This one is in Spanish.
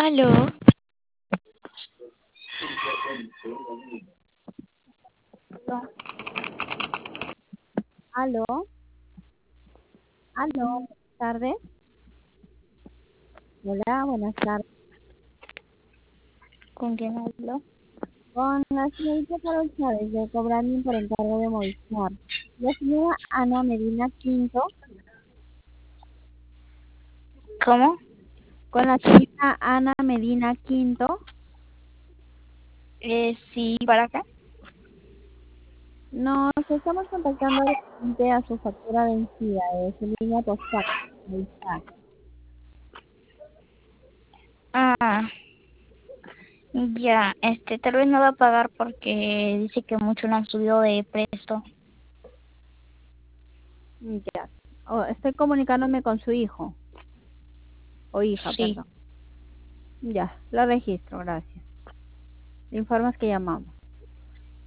Aló, Aló, aló, buenas tardes. Hola, buenas tardes. ¿con quién hablo? Con la señorita Carol Chávez de Cobrani por encargo de Movistar. La señora Ana Medina Quinto, ¿Cómo? con la señorita Ana Medina Quinto. Sí, ¿para acá? Nos estamos contactando referente a su factura vencida de su línea postal. Movistar. Ah, ya, tal vez no va a pagar porque dice que mucho no han subido de precio. Ya. Estoy comunicándome con su hijo, o hija, Sí, perdón. Ya, lo registro, gracias. Le informas que llamamos.